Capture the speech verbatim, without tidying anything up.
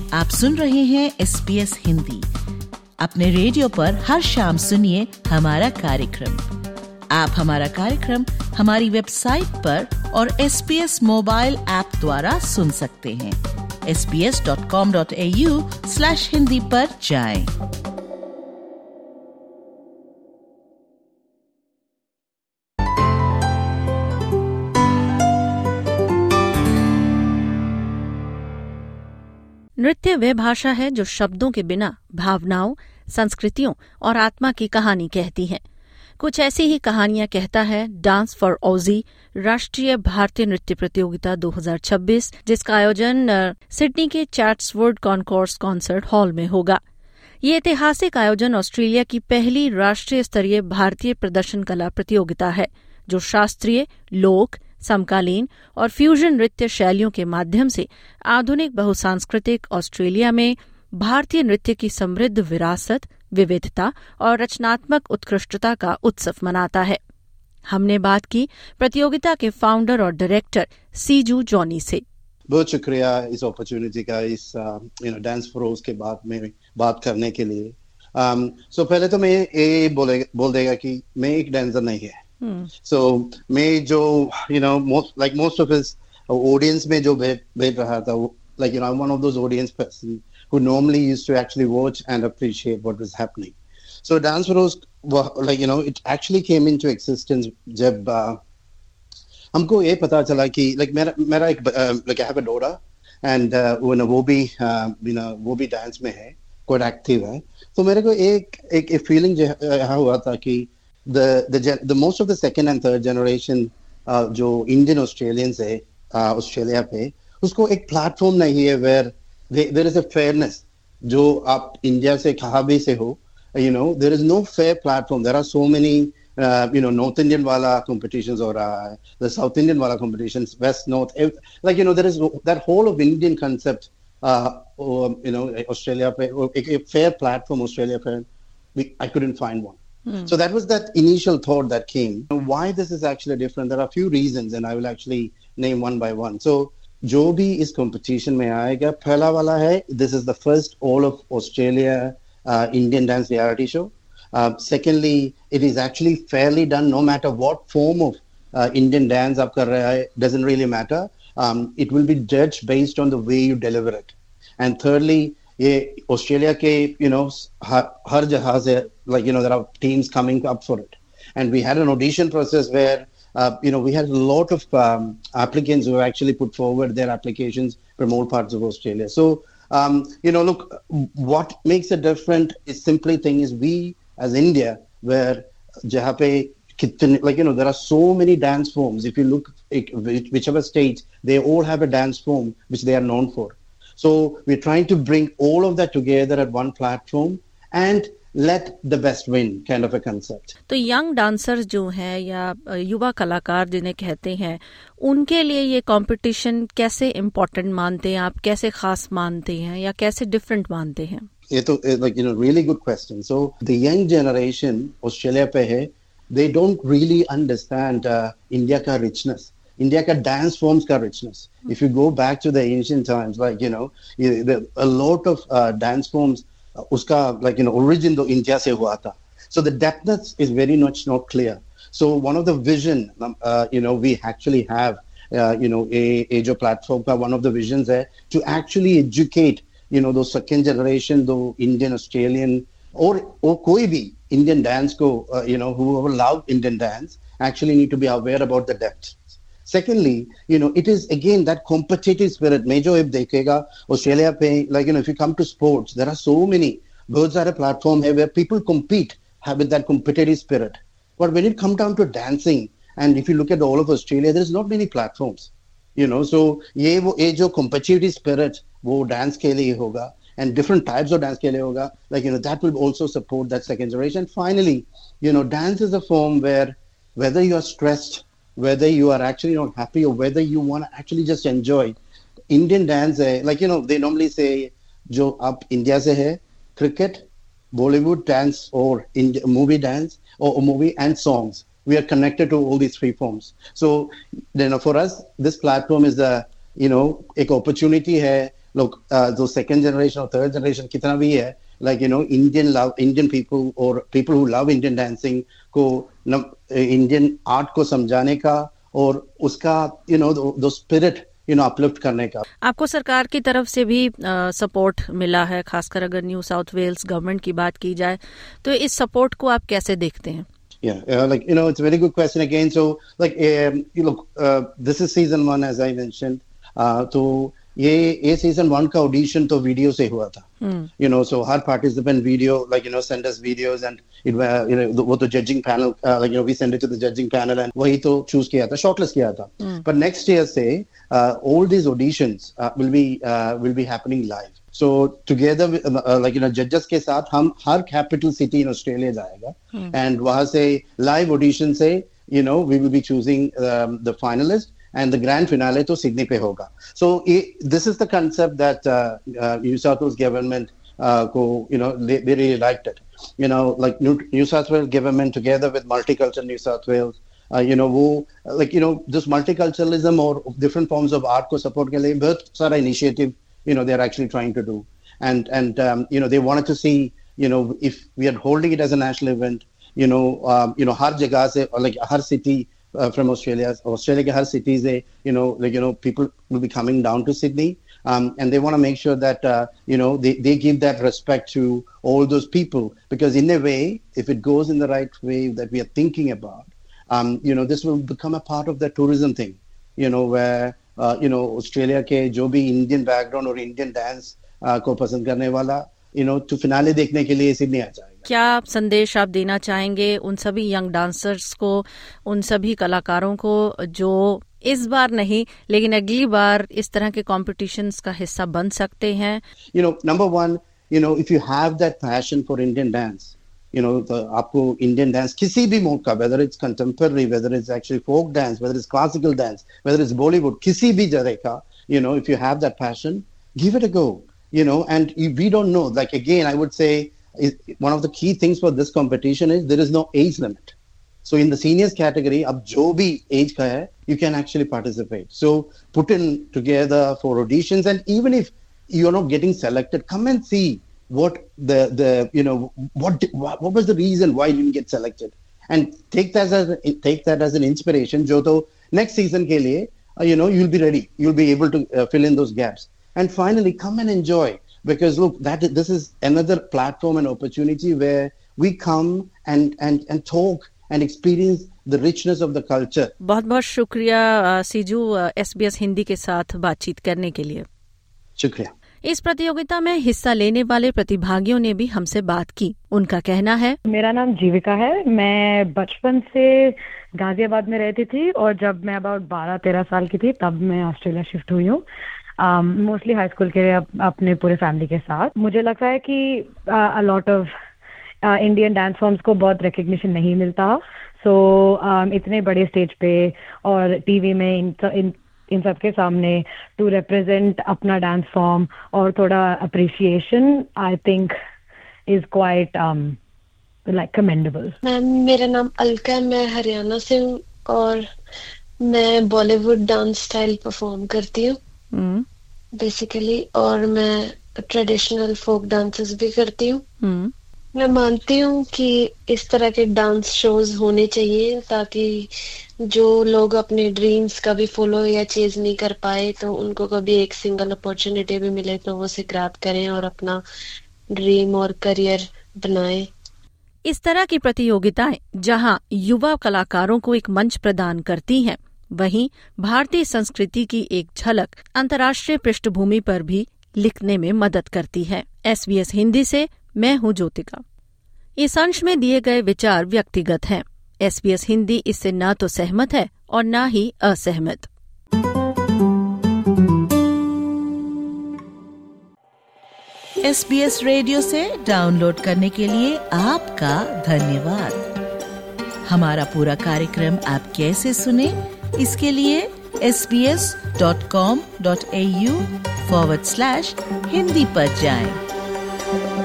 आप सुन रहे हैं एस बी एस हिंदी। अपने रेडियो पर हर शाम सुनिए हमारा कार्यक्रम। आप हमारा कार्यक्रम हमारी वेबसाइट पर और S B S mobile app द्वारा सुन सकते हैं। S B S dot com dot A U slash Hindi पर जाएं। नृत्य वह भाषा है जो शब्दों के बिना भावनाओं, संस्कृतियों और आत्मा की कहानी कहती है। कुछ ऐसी ही कहानियां कहता है डांस फॉर ऑजी राष्ट्रीय भारतीय नृत्य प्रतियोगिता दो हज़ार छब्बीस, जिसका आयोजन सिडनी के चैट्सवुड कॉन्कोर्स कॉन्सर्ट हॉल में होगा। ये ऐतिहासिक आयोजन ऑस्ट्रेलिया की पहली राष्ट्रीय स्तरीय भारतीय प्रदर्शन कला प्रतियोगिता है, जो शास्त्रीय, लोक, समकालीन और फ्यूजन नृत्य शैलियों के माध्यम से आधुनिक बहुसांस्कृतिक ऑस्ट्रेलिया में भारतीय नृत्य की समृद्ध विरासत, विविधता और रचनात्मक उत्कृष्टता का उत्सव मनाता है। हमने बात की प्रतियोगिता के फाउंडर और डायरेक्टर सीजू जॉनी से। बहुत शुक्रिया इस अपॉर्चुनिटी का, इस you know dance for Oz के बाद में बात करने के लिए। सो um, so पहले तो मैं ये बोले बोल देगा कि मैं एक डांसर नहीं है। सो so, मैं जो you know most like most of his audience में जो बैठ बैठ रहा था, like you know one of those audience person who normally used to actually watch and appreciate what was happening. So Dance for Oz, like you know, it actually came into existence जब uh, हमको ये पता चला कि like मेरा मेरा एक uh, like I have a daughter and uh, वो ना वो भी uh, you know वो भी डांस में है, quite active है। तो मेरे को एक एक एक feeling जो यहाँ हुआ था कि the the the most of the second and third generation uh, जो Indian Australians है ऑस्ट्रेलिया uh, पे, उसको एक प्लेटफॉर्म नहीं है where there is a fairness जो आप इंडिया से कहाँ भी से हो, you know there is no fair platform. There are so many uh, you know North Indian वाला competitions or uh, the South Indian वाला competitions, West North, like you know there is that whole of Indian concept uh, or, you know Australia पे एक, एक fair platform Australia पे we, I couldn't find one. Hmm. So that was that initial thought that came. Why this is actually different? There are a few reasons and I will actually name one by one. So जो भी इस competition में आएगा, पहला वाला है this is the first all of Australia Indian dance reality show. Secondly it is actually fairly done, no matter what form of Indian dance आप कर रहे हैं, doesn't really matter, it will be judged based on the way you deliver it. And thirdly ये Australia के you know हर जगह से like you know there are teams coming up for it and we had an audition process where Uh, you know, we had a lot of um, applicants who actually put forward their applications from all parts of Australia. So, um, you know, look, what makes it different is simply thing is we as India, where jahan pe like, you know, there are so many dance forms. If you look at whichever state, they all have a dance form which they are known for. So we're trying to bring all of that together at one platform and let the best win kind of a concept. तो young dancers जो हैं या युवा कलाकार जिन्हें कहते हैं, उनके लिए ये कंपटीशन कैसे इम्पोर्टेंट मानते हैं आप, कैसे खास मानते हैं या कैसे डिफरेंट मानते हैं? ये तो like you know really good question. So the young generation Australia पे है, they don't really understand uh, India का richness, India का dance forms का richness. If you go back to the ancient times, like you know the, a lot of uh, dance forms उसका like you know origin तो India से हुआ था. So the depthness is very much not clear. So one of the vision uh, you know we actually have uh, you know a a जो platform का one of the visions है to actually educate you know those second generation दो Indian Australian और और कोई भी Indian dance को uh, you know whoever love Indian dance actually need to be aware about the depth. Secondly, you know, it is again that competitive spirit. Major if देखेगा Australia पे, like you know, if you come to sports, there are so many. बहुत सारे platform है where people compete have with that competitive spirit. But when it comes down to dancing, and if you look at all of Australia, there is not many platforms. You know, so ये वो ये जो competitive spirit वो dance के लिए होगा, and different types of dance के लिए होगा. Like you know, that will also support that second generation. Finally, you know, dance is a form where whether you are stressed, whether you are actually not happy or whether you want to actually just enjoy Indian dance, like you know they normally say jo aap India se hai, cricket, Bollywood dance or India, movie dance or, or movie and songs, we are connected to all these three forms. So you know for us this platform is the you know ek opportunity hai लोग जो second generation और third generation कितना भी है, like you know Indian love Indian people or people who love Indian dancing को Indian art को समझाने का और उसका you know the spirit you know uplift करने का। आपको सरकार की तरफ से भी सपोर्ट uh, मिला है, खासकर अगर न्यू साउथ वेल्स गवर्नमेंट की बात की जाए तो इस सपोर्ट को आप कैसे देखते हैं? Yeah, uh, like you know it's a very good question again. So like um, you look uh, this is season one as I mentioned. uh, तो ये ये सीजन वन का ऑडिशन तो वीडियो से हुआ था, यू नो, सो हर participant video like you know send us videos and it you know वो तो judging panel like you know we send it to the judging panel and वही तो चूज किया था, शॉर्टलिस्ट किया था। बट नेक्स्ट ईयर से all these auditions will be will be happening live, so together like you no जजेस के साथ हम हर कैपिटल सिटी इन ऑस्ट्रेलिया जाएगा एंड वहां से लाइव ऑडिशन से you know we will be choosing the finalist and the grand finale to Sydney pe hoga. So it, this is the concept that uh, uh, New South Wales government uh, ko, you know they, they really liked it, you know, like New, New South Wales government together with Multicultural New South Wales, uh, you know wo like you know this multiculturalism or different forms of art ko support ke liye bahut sara initiative you know they are actually trying to do, and and um, you know they wanted to see you know if we are holding it as a national event, you know um, you know har jagah se or like har city Uh, from Australia, Australia ke har cities they, you know, like, you know, people will be coming down to Sydney, um, and they want to make sure that, uh, you know, they, they give that respect to all those people, because in a way, if it goes in the right way that we are thinking about, um, you know, this will become a part of the tourism thing, you know, where, uh, you know, Australia ke jo bhi Indian background or Indian dance uh, ko pasand karne wala, you know, to finale देखने के लिए Sydney आ जाएगा। क्या संदेश आप देना चाहेंगे उन सभी यंग डांसर्स को, उन सभी कलाकारों को जो इस बार नहीं लेकिन अगली बार इस तरह के कॉम्पिटिशन्स का हिस्सा बन सकते हैं? You know, number one, you know, if you have that passion for Indian dance, you know, the, आपको Indian dance किसी भी मोड का, whether it's contemporary, whether it's actually folk dance, whether it's classical dance, whether it's Bollywood, किसी भी तरह का, you know, if you have that passion, give it a go, you know, and we don't know, like again, I would say, is one of the key things for this competition is there is no age limit. So in the seniors category, ab jo bhi age ka hai, you can actually participate. So put in together for auditions, and even if you're not getting selected, come and see what the the you know what what was the reason why you didn't get selected, and take that as a, take that as an inspiration. Jo to next season ke liye, uh, you know you'll be ready. You'll be able to uh, fill in those gaps. And finally, come and enjoy. Because look, that this is another platform and opportunity where we come and and and talk and experience the richness of the culture. बहुत बहुत शुक्रिया सीजू SBS Hindi के साथ बातचीत करने के लिए। शुक्रिया। इस प्रतियोगिता में हिस्सा लेने वाले प्रतिभागियों ने भी हमसे बात की। उनका कहना है, मेरा नाम जीविका है, मैं बचपन से गाजियाबाद में रहती थी और जब मैं अबाउट बारह तेरह साल की थी तब मैं ऑस्ट्रेलिया शिफ्ट हुई हूँ, मोस्टली हाई स्कूल के अप, अपने पूरे फैमिली के साथ। मुझे लगता है कि a lot of Indian dance forms को बहुत रिकग्निशन नहीं मिलता, सो so, uh, इतने बड़े स्टेज पे और टीवी में इन इन, इन सब के सामने टू रिप्रेजेंट अपना डांस फॉर्म और थोड़ा appreciation I think is quite like commendable. Ma'am, मेरा नाम अलका है, मैं हरियाणा से हूँ और मैं बॉलीवुड डांस स्टाइल परफॉर्म करती हूँ बेसिकली, और मैं ट्रेडिशनल फोक डांसेस भी करती हूँ। hmm. मैं मानती हूँ कि इस तरह के डांस शोज होने चाहिए ताकि जो लोग अपने ड्रीम्स कभी फॉलो या चेज नहीं कर पाए तो उनको कभी एक सिंगल अपॉर्चुनिटी भी मिले तो वो उसे ग्रैब करें और अपना ड्रीम और करियर बनाएं। इस तरह की प्रतियोगिताएं जहां युवा कलाकारों को एक मंच प्रदान करती हैं, वहीं भारतीय संस्कृति की एक झलक अंतर्राष्ट्रीय पृष्ठभूमि पर भी लिखने में मदद करती है। एसबीएस हिंदी से मैं हूं ज्योतिका। इस अंश में दिए गए विचार व्यक्तिगत हैं। एसबीएस हिंदी इससे न तो सहमत है और न ही असहमत। एसबीएस रेडियो से डाउनलोड करने के लिए आपका धन्यवाद। हमारा पूरा कार्यक्रम आप कैसे सुने, इसके लिए S B S dot com dot A U forward slash Hindi पर जाएं।